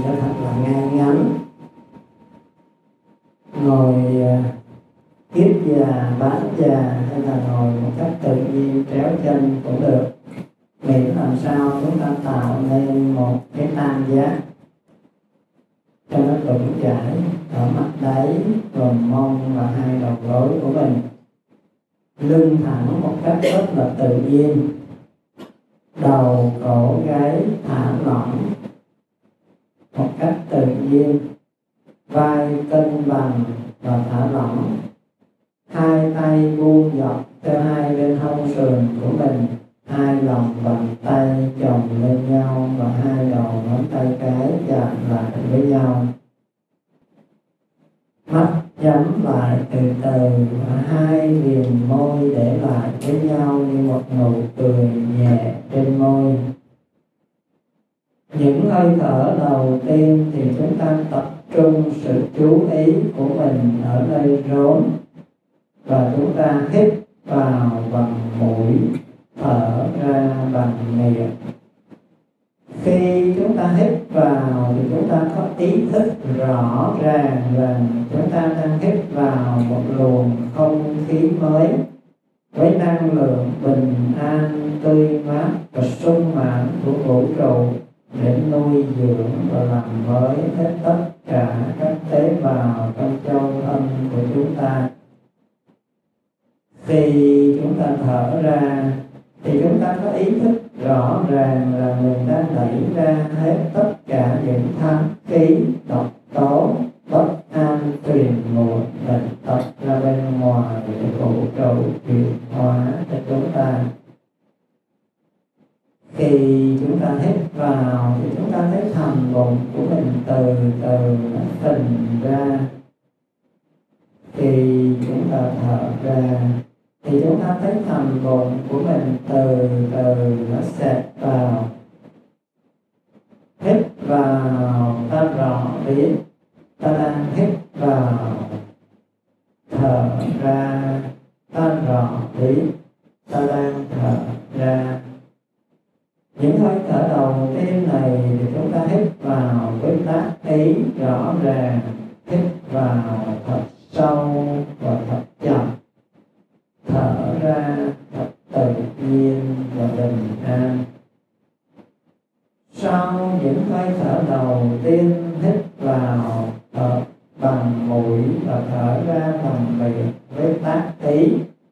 cho thật là ngay ngắn, ngồi kiết già, bán già hay là ngồi một cách tự nhiên tréo chân cũng được, miễn làm sao chúng ta tạo nên một cái tam giác cho nó vững chãi ở mắt đáy, gồm mông và hai đầu gối của mình, lưng thẳng một cách rất là tự nhiên, đầu cổ gáy thả lỏng một cách tự nhiên, vai cân bằng và thả lỏng, hai tay buông dọc theo hai bên hông sườn của mình, hai lòng bàn tay chồng lên nhau và hai đầu ngón tay cái chạm lại với nhau. Mắt nhắm lại từ từ và hai viền môi để lại với nhau như một nụ cười nhẹ trên môi. Những hơi thở đầu tiên thì chúng ta tập trung sự chú ý của mình ở nơi rốn và chúng ta hít vào bằng mũi, thở ra bằng miệng. Khi chúng ta hít vào thì chúng ta có ý thức rõ ràng rằng chúng ta đang hít vào một luồng không khí mới với năng lượng bình an, tươi mát và sung mãn của vũ trụ để nuôi dưỡng và làm mới hết tất cả các tế bào trong châu âm của chúng ta. Khi chúng ta thở ra thì chúng ta có ý thức rõ ràng là mình đang đẩy ra hết tất cả những tham khí, độc tố, bất an, phiền muộn, bệnh tật ra bên ngoài để vũ trụ chuyển hóa cho chúng ta. Khi chúng ta hít vào thì chúng ta thấy thành bụng của mình từ từ nó phình ra. Khi chúng ta thở ra thì chúng ta thấy thành bụng của mình từ từ nó xẹp vào. Hít vào ta rõ biết ta đang hít vào, thở ra ta rõ biết ta đang thở ra. Những hơi thở đầu tiên này thì chúng ta hít vào với tác ý rõ ràng, hít vào thật sâu và thật chậm, thở ra thật tự nhiên và bình an. Sau những hơi thở đầu tiên hít vào thở bằng mũi và thở ra bằng miệng với tác ý,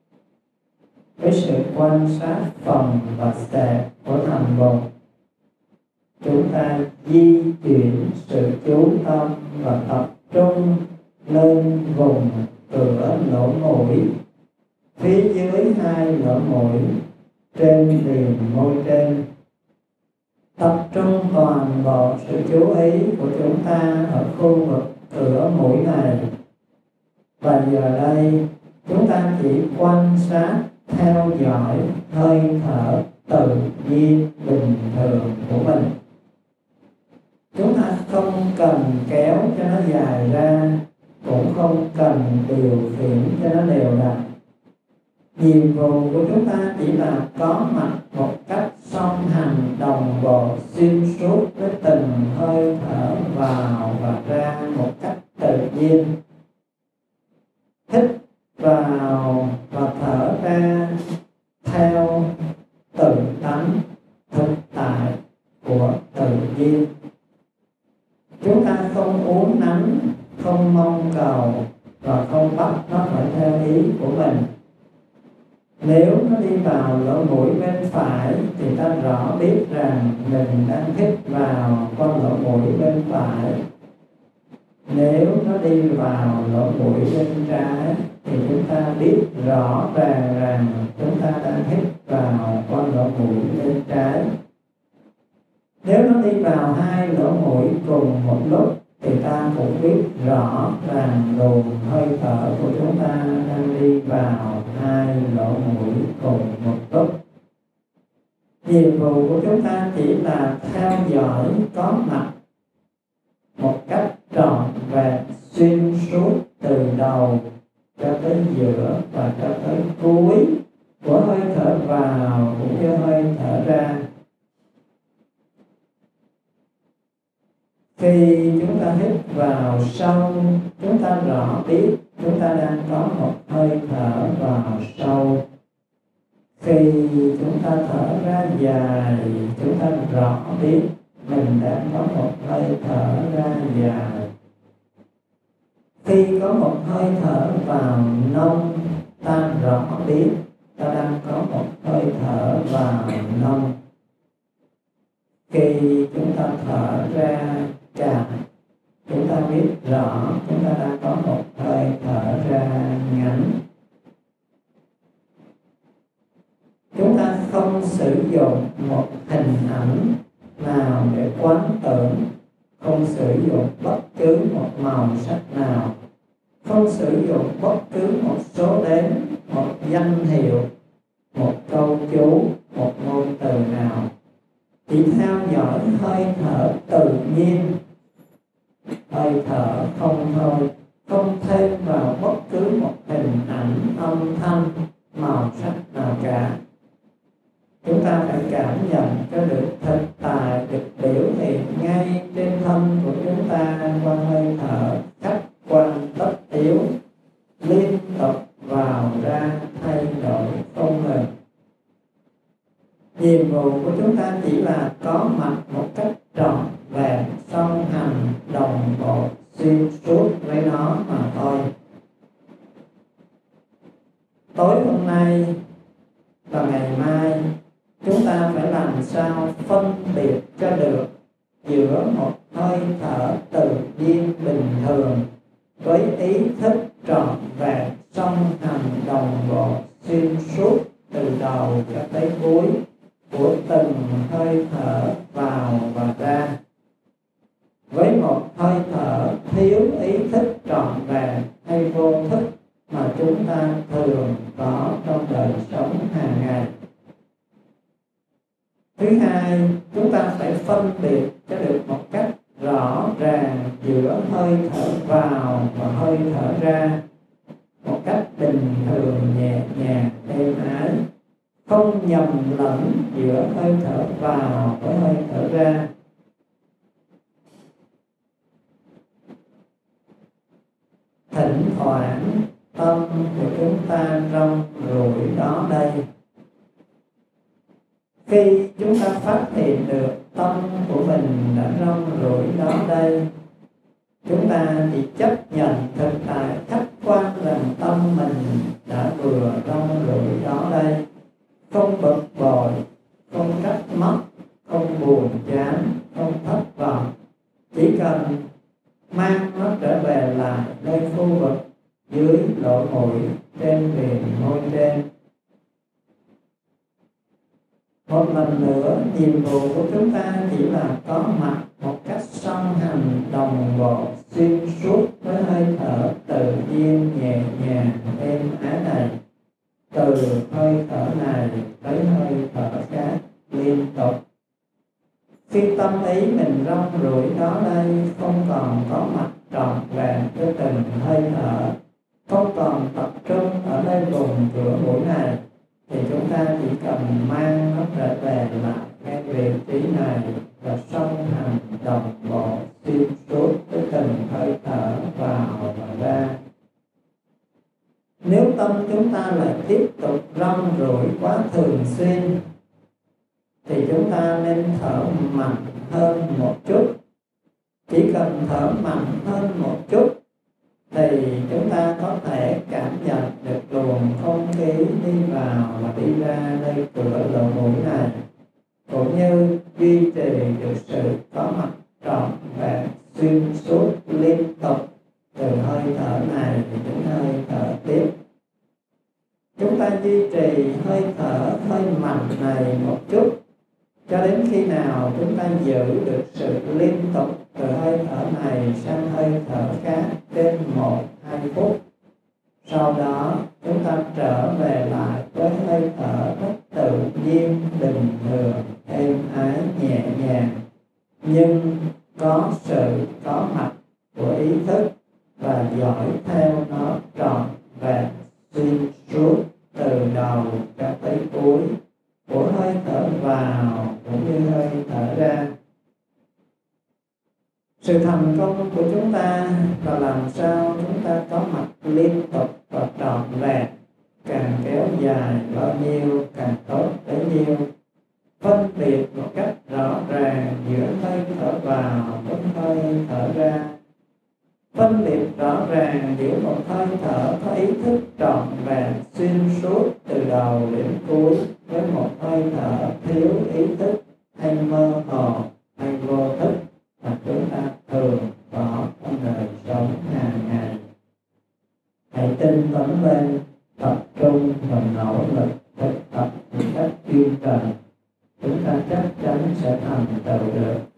với sự quan sát phòng và xẹp của thành bụng, chúng ta di chuyển sự chú tâm và tập trung lên vùng cửa lỗ mũi, phía dưới hai lỗ mũi, trên viền môi trên. Tập trung toàn bộ sự chú ý của chúng ta ở khu vực cửa mũi này. Và giờ đây chúng ta chỉ quan sát, theo dõi hơi thở tự nhiên bình thường của mình. Chúng ta không cần kéo cho nó dài ra, cũng không cần điều khiển cho nó đều đặn. Nhiệm vụ của chúng ta chỉ là có mặt một cách song hành đồng bộ xuyên suốt với từng hơi thở vào và ra một cách tự nhiên. Hít vào và thở ra theo tự tánh thực tại của tự nhiên. Chúng ta không uốn nắn, không mong cầu và không bắt nó phải theo ý của mình. Nếu nó đi vào lỗ mũi bên phải thì ta rõ biết rằng mình đang hít vào qua lỗ mũi bên phải. Nếu nó đi vào lỗ mũi bên trái thì chúng ta biết rõ ràng rằng chúng ta đang hít vào qua lỗ mũi bên trái. Nếu nó đi vào hai lỗ mũi cùng một lúc thì ta cũng biết rõ rằng luồng hơi thở của chúng ta đang đi vào hai lỗ mũi cùng một lúc. Nhiệm vụ của chúng ta chỉ là theo dõi có mặt một cách trọn vẹn xuyên suốt từ đầu cho tới giữa và cho tới cuối của hơi thở vào cũng như hơi thở ra. Khi chúng ta hít vào sâu, chúng ta rõ biết chúng ta đang có một hơi thở vào sâu. Khi chúng ta thở ra dài, chúng ta rõ biết mình đang có một hơi thở ra dài. Khi có một hơi thở vào nông, ta rõ biết ta đang có một hơi thở vào nông. Khi chúng ta thở ra chậm, chúng ta biết rõ chúng ta đang có một hơi thở ra ngắn. Chúng ta không sử dụng một hình ảnh nào để quán tưởng, không sử dụng bất cứ một màu sắc nào, không sử dụng bất cứ một số đếm, một danh hiệu, một câu chú, một ngôn từ nào. Chỉ theo dõi hơi thở tự nhiên, hơi thở không thôi, không thêm vào bất cứ một hình ảnh, âm thanh, màu sắc nào cả. Chúng ta phải cảm nhận cho được thực tại, được biểu hiện ngay trên thân của chúng ta qua hơi thở khách quan tất yếu, liên tục vào ra, thay đổi không ngừng. Nhiệm vụ của chúng ta chỉ là có mặt một cách trọn vẹn, song hành, đồng bộ, xuyên suốt với nó mà thôi. Tối hôm nay và ngày mai, chúng ta phải làm sao phân biệt cho được giữa một hơi thở tự nhiên bình thường với ý thức trọn vẹn, song hành, đồng bộ, xuyên suốt từ đầu cho tới cuối của từng hơi thở vào và ra. Với một hơi thở thiếu ý thức trọn vẹn hay vô thức mà chúng ta thường có trong đời sống hàng ngày. Thứ hai, chúng ta phải phân biệt cho được một cách rõ ràng giữa hơi thở vào và hơi thở ra, một cách bình thường, nhẹ nhàng, êm ái, không nhầm lẫn giữa hơi thở vào với hơi thở ra. Thỉnh thoảng tâm của chúng ta rong ruổi đó đây. Khi chúng ta phát hiện được tâm của mình đã rong ruổi đó đây, chúng ta chỉ chấp nhận thực tại khách quan rằng tâm mình đã vừa rong ruổi đó đây, không bực bội, không trách móc, không buồn chán, không thất vọng. Chỉ cần mang nó trở về lại nơi khu vực dưới lỗ mũi, trên viền môi trên. Một lần nữa, nhiệm vụ của chúng ta chỉ là có mặt một cách song hành, đồng bộ, xuyên suốt với hơi thở tự nhiên, nhẹ nhàng, êm ái này. Từ hơi thở này tới hơi thở khác liên tục. Khi tâm ý mình rong ruổi đó đây không còn có mặt trọn vẹn với từng hơi thở, không còn tập trung ở nơi vùng cửa mũi này, thì chúng ta chỉ cần mang nó trở về lại ngay vị trí này và song hành, đồng bộ, xuyên suốt với từng hơi thở vào và ra. Nếu tâm chúng ta lại tiếp tục rong ruổi quá thường xuyên, thì chúng ta nên thở mạnh hơn một chút. Chỉ cần thở mạnh hơn một chút thì chúng ta có thể cảm nhận được luồng không khí đi vào và đi ra nơi cửa lỗ mũi này, cũng như duy trì được sự có mặt trọn vẹn, xuyên suốt, liên tục từ hơi thở này đến hơi thở tiếp. Chúng ta duy trì hơi thở hơi mạnh này một chút cho đến khi nào chúng ta giữ được sự liên tục từ hơi thở này sang hơi thở khác trên 1-2 phút. Sau đó chúng ta trở về lại với hơi thở rất tự nhiên, bình thường, êm ái, nhẹ nhàng, nhưng có sự có mặt của ý thức và dõi theo nó trọn vẹn, xuyên suốt từ đầu cho tới cuối của hơi thở vào cũng như hơi thở ra. Sự thành công của chúng ta là làm sao chúng ta có mặt liên tục và trọn vẹn, càng kéo dài bao nhiêu càng tốt bấy nhiêu. Phân biệt một cách rõ ràng giữa hơi thở vào với hơi thở ra. Phân biệt rõ ràng giữa một hơi thở có ý thức trọn vẹn xuyên suốt từ đầu đến cuối với một hơi thở thiếu ý thức hay mơ hồ hay vô thức mà chúng ta thường có trong đời sống hàng ngày. Hãy tinh tấn lên, tập trung và nỗ lực thực tập một cách chuyên cần. Chúng ta chắc chắn sẽ thành tựu được